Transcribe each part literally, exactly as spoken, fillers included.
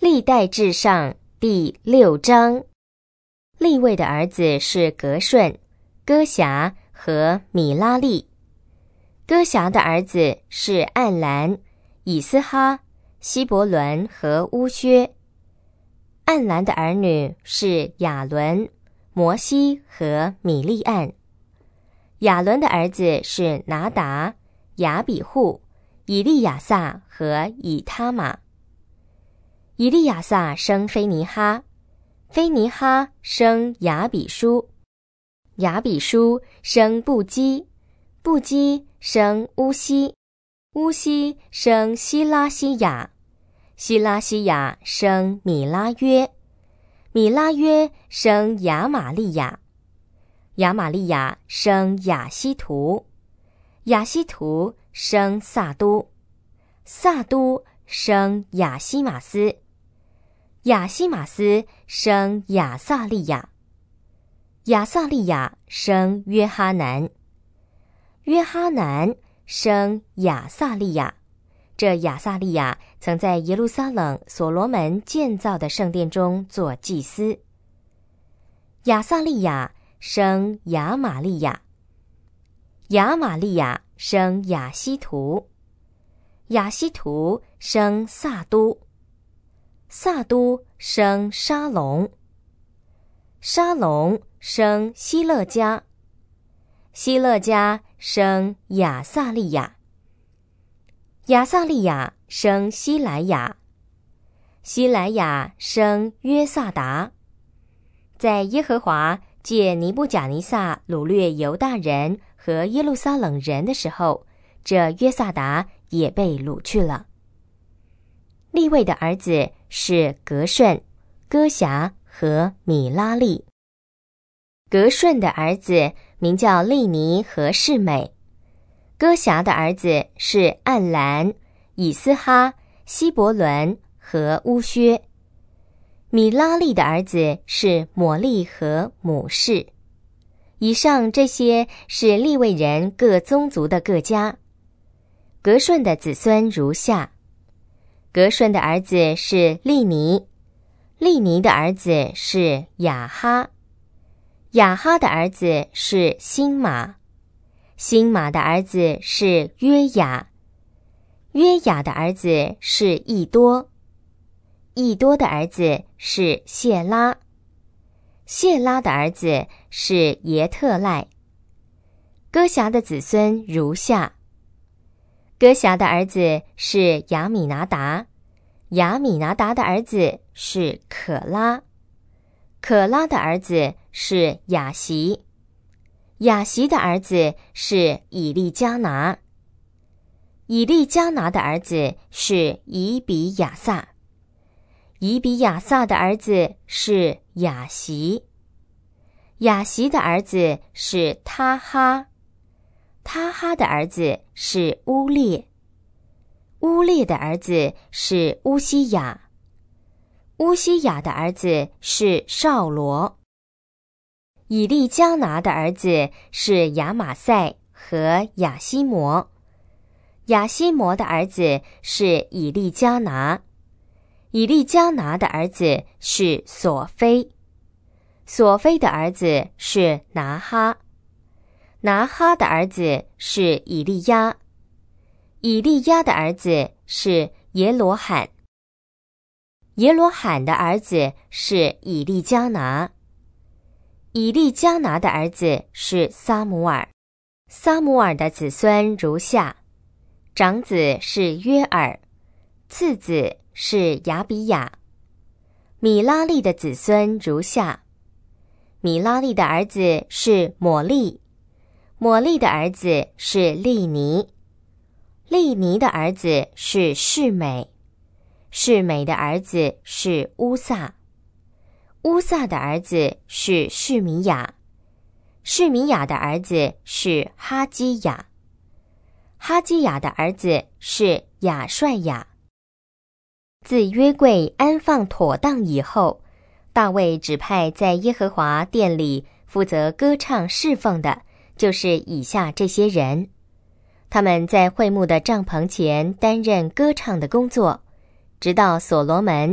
历代志上第六章，利未的儿子是革顺、歌辖和米拉利。歌辖的儿子是暗兰、以斯哈、希伯伦和乌薛。暗兰的儿女是亚伦、摩西和米利暗。亚伦的儿子是拿达、亚比户、以利亚撒和以他玛。以利亚撒生非尼哈，非尼哈生亚比书，亚比书生布基，布基生乌西，乌西生希拉西亚，希拉西亚生米拉约，米拉约生亚玛利亚，亚玛利亚生亚希图，亚希图生撒都，撒都生亚西马斯，亚西马斯生亚撒利亚，亚撒利亚生约哈南，约哈南生亚撒利亚。这亚撒利亚曾在耶路撒冷所罗门建造的圣殿中做祭司。亚撒利亚生亚玛利亚，亚玛利亚生亚希图，亚希图生撒都，撒都生沙龙，沙龙生希勒家，希勒家生亚撒利亚，亚撒利亚生希莱亚，希莱亚生约萨达。在耶和华借尼布甲尼撒掳掠犹大人和耶路撒冷人的时候，这约萨达也被掳去了。利未的儿子是革顺、歌辖和米拉利。革顺的儿子名叫利尼和示美，歌辖的儿子是暗兰、以斯哈、希伯伦和乌薛。米拉利的儿子是抹利和母士。以上这些是利未人各宗族的各家。革顺的子孙如下：革顺的儿子是利尼，利尼的儿子是雅哈，雅哈的儿子是辛玛，辛玛的儿子是约雅，约雅的儿子是益多，益多的儿子是谢拉，谢拉的儿子是耶特赖。歌辖的子孙如下：歌辖的儿子是亚米拿达，亚米拿达的儿子是可拉，可拉的儿子是雅习，雅习的儿子是以利加拿，以利加拿的儿子是以比亚撒，以比亚撒的儿子是雅习，雅习的儿子是他哈，他哈的儿子是乌列，乌列的儿子是乌西雅，乌西雅的儿子是绍罗，以利加拿的儿子是亚玛赛和亚西摩，亚西摩的儿子是以利加拿，以利加拿的儿子是索菲，索菲的儿子是拿哈，拿哈的儿子是以利亚，以利亚的儿子是耶罗罕，耶罗罕的儿子是以利加拿，以利加拿的儿子是撒母耳。撒母耳的子孙如下：长子是约尔，次子是亚比雅。米拉利的子孙如下：米拉利的儿子是抹利，抹利的儿子是利尼，利尼的儿子是示美，示美的儿子是乌撒，乌撒的儿子是示米亚，示米亚的儿子是哈基雅，哈基雅的儿子是亚帅雅。自约柜安放妥当以后，大卫指派在耶和华殿里负责歌唱侍奉的，就是以下这些人。他们在会幕的帐篷前担任歌唱的工作，直到所罗门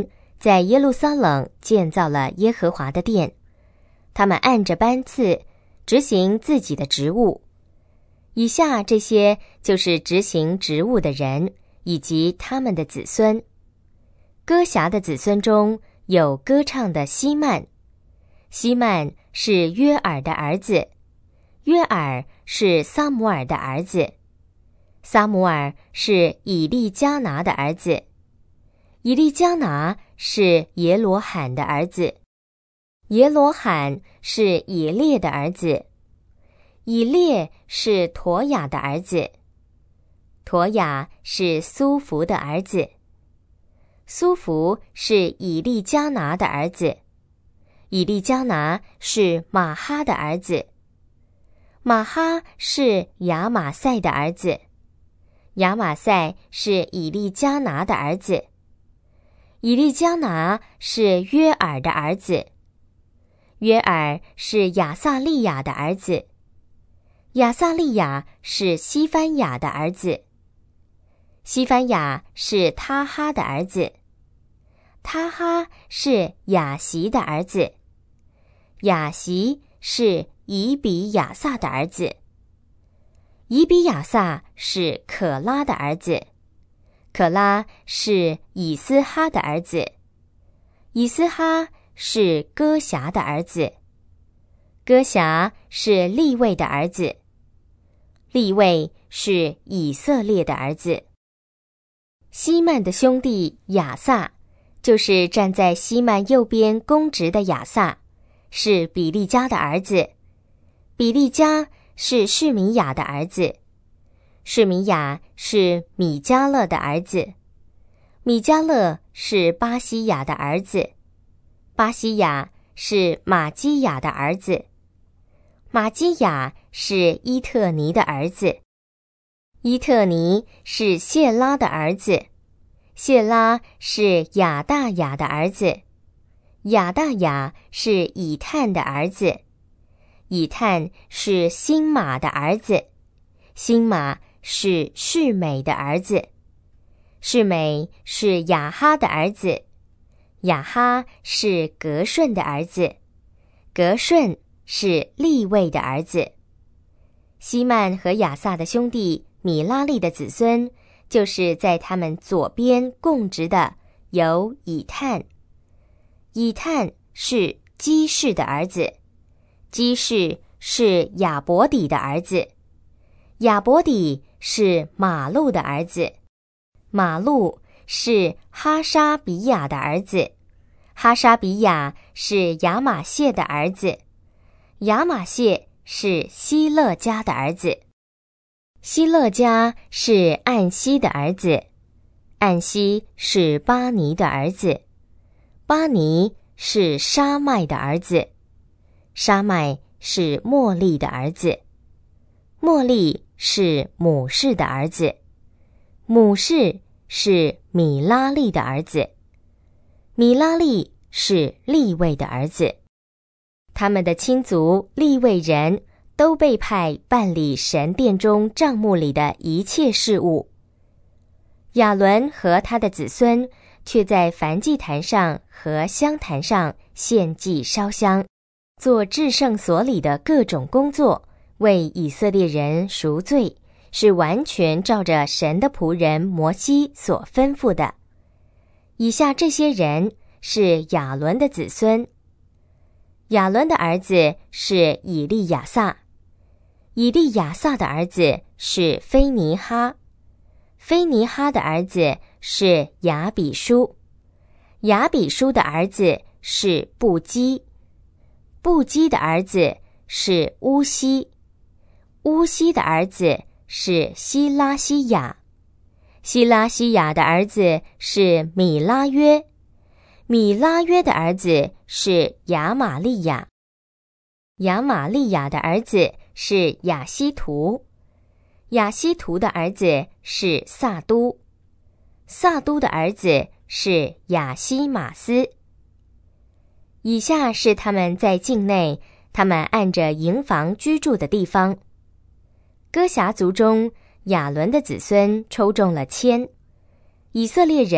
在耶路撒冷建造了耶和华的殿，他们按着班次执行自己的职务。以下这些就是执行职务的人以及他们的子孙。歌辖的子孙中有歌唱的希曼，希曼是约珥的儿子，约珥是撒母耳的儿子，撒母耳是以利加拿的儿子，以利加拿是耶罗罕的儿子，耶罗罕是以列的儿子，以列是陀雅的儿子，陀雅是苏弗的儿子，苏弗是以利加拿的儿子，以利加拿是马哈的儿子，马哈是亚玛赛的儿子，亚玛赛是以利加拿的儿子，以利加拿是约珥的儿子，约珥是亚撒利雅的儿子，亚撒利雅是西番雅的儿子，西番雅是他哈的儿子，他哈是雅习的儿子，雅习是以比亚撒的儿子，以比亚撒是可拉的儿子，可拉是以斯哈的儿子，以斯哈是歌辖的儿子，歌辖是利未的儿子，利未是以色列的儿子。希曼的兄弟亚撒，就是站在希曼右边公职的亚撒，是比利家的儿子，比利家是示米亚的儿子，示米亚是米迦勒的儿子，米迦勒是巴西亚的儿子，巴西亚是马基亚的儿子，马基亚是伊特尼的儿子，伊特尼是谢拉的儿子，谢拉是亚大雅的儿子，亚大雅是以探的儿子，以探是辛玛的儿子，辛玛是示美的儿子，示美是亚哈的儿子，亚哈是革顺的儿子，革顺是利未的儿子。希曼和亚撒的兄弟米拉利的子孙，就是在他们左边供职的有以探，以探是基士的儿子，基士是亚伯底的儿子，亚伯底是马路的儿子，马路是哈沙比亚的儿子，哈沙比亚是亚玛谢的儿子，亚玛谢是希勒家的儿子，希勒家是暗西的儿子，暗西是巴尼的儿子，巴尼是沙麦的儿子，沙麦是莫利的儿子，莫利是母士的儿子，母士是米拉利的儿子，米拉利是利未的儿子。他们的亲族利未人都被派办理神殿中帐幕里的一切事务。亚伦和他的子孙却在燔祭坛上和香坛上献祭烧香，做至圣所里的各种工作，为以色列人赎罪，是完全照着神的仆人摩西所吩咐的。以下这些人是亚伦的子孙。亚伦的儿子是以利亚撒，以利亚撒的儿子是菲尼哈，菲尼哈的儿子是亚比书，亚比书的儿子是布基，布基的儿子是乌西，乌西的儿子是希拉西亚，希拉西亚的儿子是米拉约，米拉约的儿子是亚玛利亚，亚玛利亚的儿子是亚希图，亚希图的儿子是撒都，撒都的儿子是亚希马斯。以下是他们在境内，他们按着营房居住的地方。歌辖族中，亚伦的子孙抽中了签，以色列人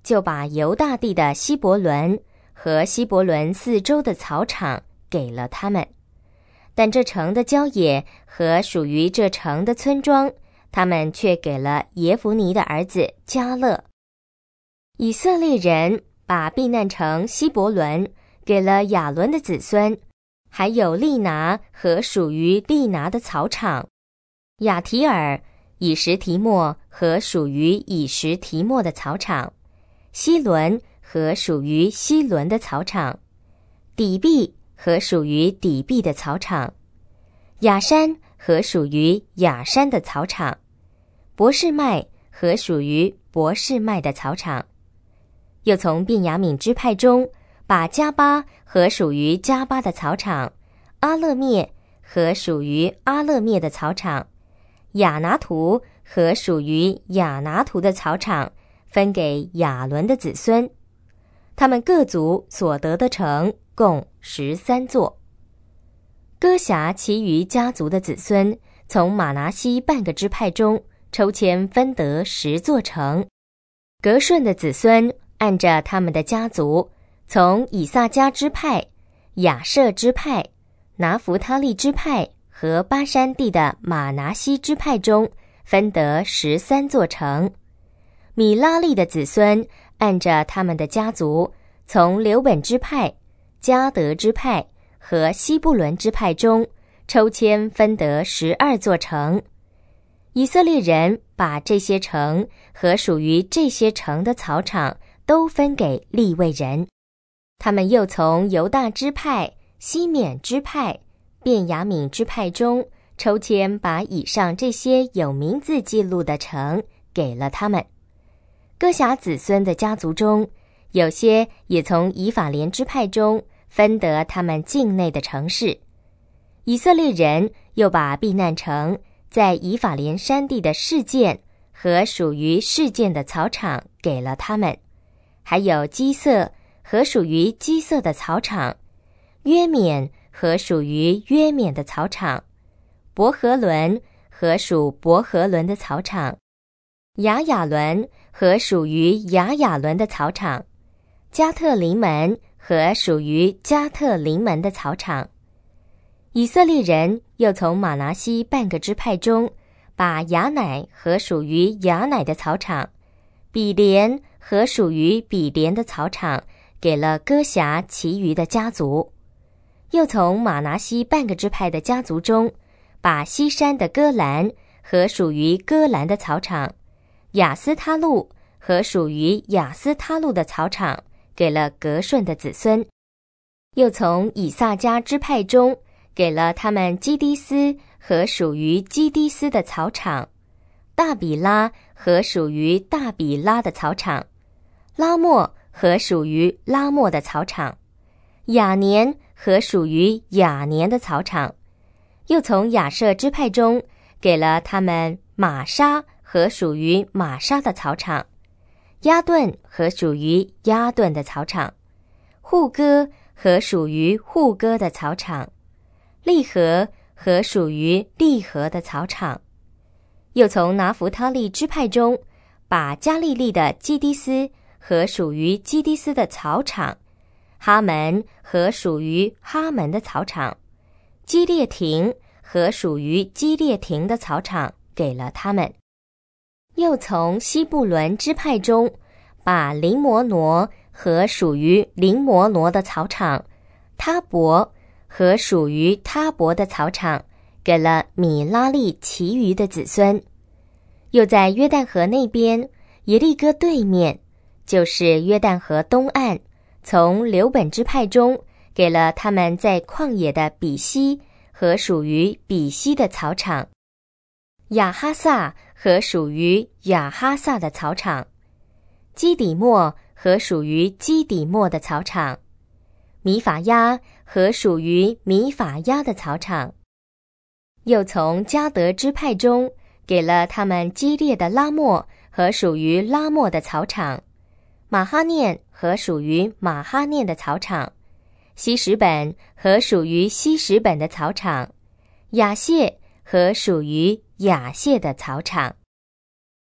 就把犹大地的希伯伦和希伯伦四周的草场给了他们，但这城的郊野和属于这城的村庄，他们却给了耶孚尼的儿子迦勒。以色列人把避难城希伯伦给了亚伦的子孙，还有利拿和属于利拿的草场，亚提尔、以实提莫和属于以实提莫的草场，希伦和属于希伦的草场，底壁和属于底壁的草场，雅山和属于雅山的草场，伯示麦和属于伯示麦的草场。又从便雅悯支派中把加巴和属于加巴的草场，阿勒灭和属于阿勒灭的草场，亚拿图和属于亚拿图的草场分给亚伦的子孙，他们各族所得的城共十三座。歌辖其余家族的子孙从玛拿西半个支派中抽签分得十座城。革顺的子孙按着他们的家族，从以萨迦支派、亚设支派、拿弗他利支派和巴山地的玛拿西支派中分得十三座城。米拉利的子孙按着他们的家族，从流本支派、迦得支派和西布伦支派中抽签分得十二座城。以色列人把这些城和属于这些城的草场都分给利未人。他们又从犹大支派、西缅支派、便雅悯支派中抽签把以上这些有名字记录的城给了他们。歌辖子孙的家族中，有些也从以法莲支派中分得他们境内的城市。以色列人又把避难城在以法莲山地的示剑和属于示剑的草场给了他们，还有基色和属于基色的草场，约缅和属于约缅的草场，伯和伦和属伯和伦的草场，雅雅伦和属于雅雅伦的草场，加特临门和属于加特临门的草场。以色列人又从玛拿西半个支派中把雅乃和属于雅乃的草场，比连和属于比连的草场给了歌辖其余的家族。又从玛拿西半个支派的家族中把西山的歌兰和属于歌兰的草场，亚斯他路和属于亚斯他路的草场给了革顺的子孙。又从以萨迦支派中给了他们基低斯和属于基低斯的草场，大比拉和属于大比拉的草场，拉莫和属于拉莫的草场，雅年和属于雅年的草场。又从亚设支派中给了他们玛莎和属于玛莎的草场，亚顿和属于亚顿的草场，户哥和属于户哥的草场，利和和属于利和的草场。又从拿弗他利支派中把加利利的基低斯和属于基低斯的草场，哈门和属于哈门的草场，基列亭和属于基列亭的草场给了他们。又从西布伦支派中把林摩挪和属于林摩挪的草场，他伯和属于他伯的草场给了米拉利其余的子孙。又在约旦河那边耶利哥对面，就是约旦河东岸，从流本支派中给了他们在旷野的比西和属于比西的草场，亚哈萨和属于亚哈萨的草场，基底莫和属于基底莫的草场，米法亚和属于米法亚的草场。又从迦得支派中给了他们基列的拉莫和属于拉莫的草场，马哈念和属于马哈念的草场，西什本和属于西什本的草场，雅谢和属于雅谢的草场。